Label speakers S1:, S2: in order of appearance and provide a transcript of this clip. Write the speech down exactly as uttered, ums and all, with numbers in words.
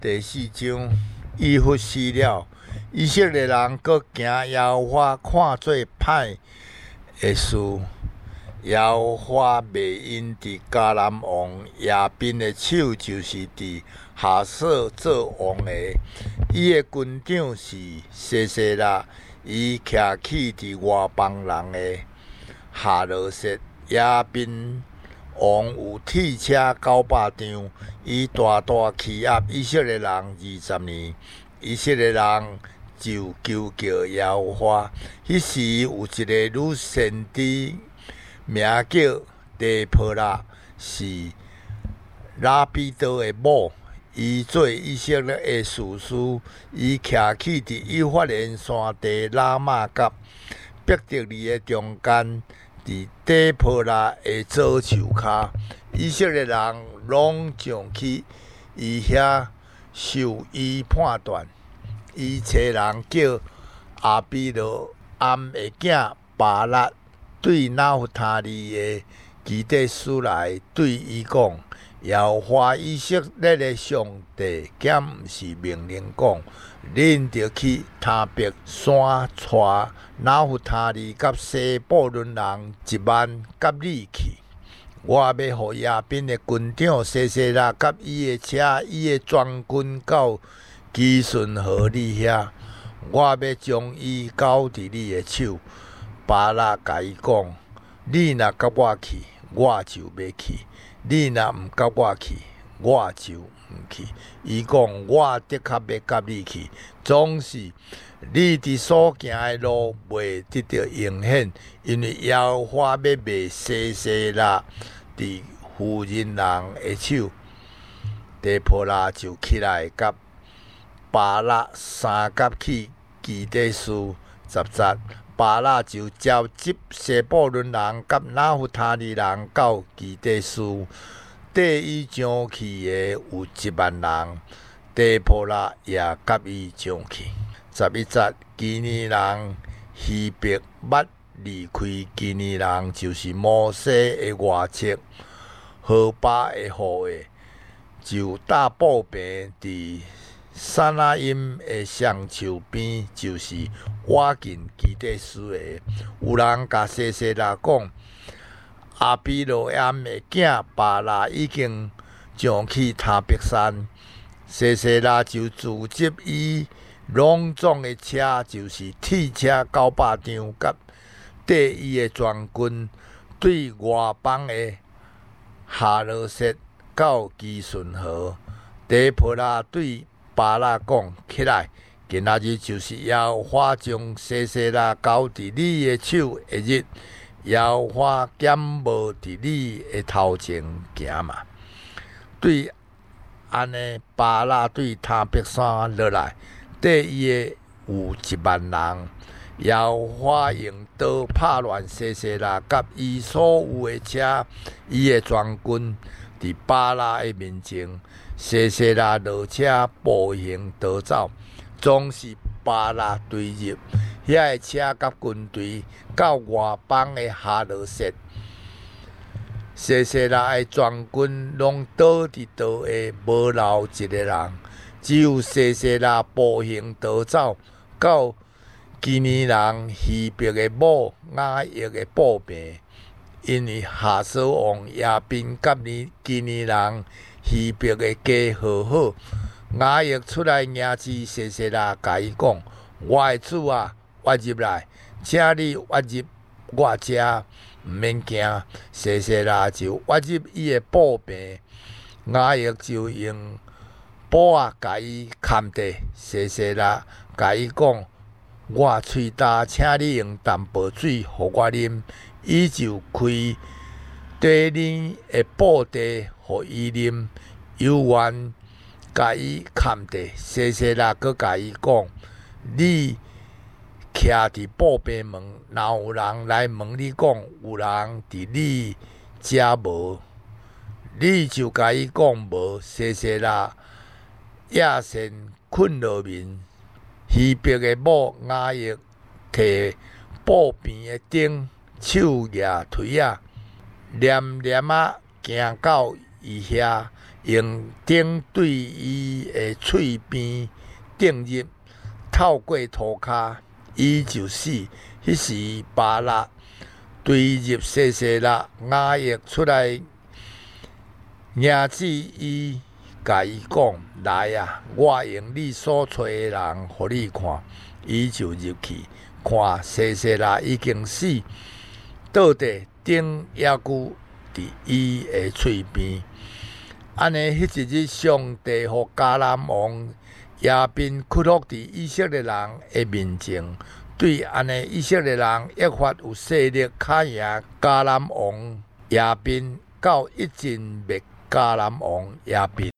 S1: 第四章，伊忽死了。以色列人搁行耶和华看做歹的事。耶和华袂因伫迦南王亚宾的手，就是伫哈索做王的。伊的军长是西西拉，伊徛起伫外邦人的哈罗瑟。亚宾王有铁车九百张，伊大大欺压以色列人二十年。以色列人就求叫耶和华。迄时有一个女先知，名叫底波拉，是拉比多的某。伊做以色列的士师，伊徛起伫以法莲山地拉玛甲伯特利的中间。伫底波拉的左手骹，以色列人拢上去伊遐受伊判断。伊找人叫阿比罗暗的囝巴拉，对拿弗他利的基地斯来对伊讲：耶和华以色列的上帝，减毋是命令讲，恁着去他别山带拿弗他利甲西布伦人一万甲你去。我要互亚宾的军长西西拉甲伊的车、伊的全军到基顺河你遐。我要将伊交伫你的手。巴拉甲伊讲：你若甲我去，我就要去；你若毋甲我去，我就毋去。伊讲：我的确要甲你去，总是你伫所行的路袂得到应验，因为耶和华要卖西西拉伫妇人人的手。底波拉就起来，甲巴拉三甲去基地斯十节。巴拉就召集西布伦人甲拿弗他利人到基地斯，缀伊上去的有一万人。底波拉也甲伊上去。十一节，基尼人希伯捌离开基尼人，就是摩西的外戚何巴的后裔，就搭步平伫撒那因的上树边，就是倚近基地斯的。有人甲西西拉讲：阿比罗暗的囝巴拉已经上去塔别山。西西拉就组织伊隆重的车，就是铁车九百张，甲缀伊的全军，对外邦的哈罗瑟到基顺河。底波拉对巴拉讲：起来，今仔日就是耶和华将西西拉交伫你的手的日。耶和华减无伫你的头前行嘛。对安尼，巴拉对塔别山落来，缀伊的有一万人。耶和华用刀拍乱西西拉甲伊所有的车，伊的全军伫巴拉的面前。西西拉落车步行逃走，总是巴拉追入遐的车甲军队到外邦的哈罗瑟。西西拉的全军拢倒伫倒下，无留一个人，只有西西拉步行逃走到基尼人希伯的某雅億的步平，因为哈索王亚宾甲你基尼人希伯的家和好。雅億出来迎接西西拉，甲伊讲：我的主啊，我入来，请你我入我遮，毋免惊。西西拉就我入伊的步平，雅億就用布仔甲伊牵地。西西拉甲伊讲：我喙焦，请你用淡薄水互我啉。伊就开底里的布袋互伊啉，犹原甲伊牵地。西西拉阁甲伊讲：你徛伫步边门，若有人来问你讲有人伫你遮无，你就甲伊讲无。西西拉夜先困落眠，希伯的某雅億摕步边的顶，手举推啊，黏黏啊行到伊遐。 用顶对伊的喙边钉入，透过涂骹，伊就死。迄时巴勒对入西西拉雅液出来，伢子伊甲伊讲：来啊，我用你所找的人，互你看。伊就入去看西西拉已经死，倒地顶野具伫伊的喙边。安尼，迄一日，上帝互迦南王亚宾屈服伫以色列人的面前。对安尼，以色列人越发有势力卡赢迦南王亚宾，到一尽灭迦南王亚宾。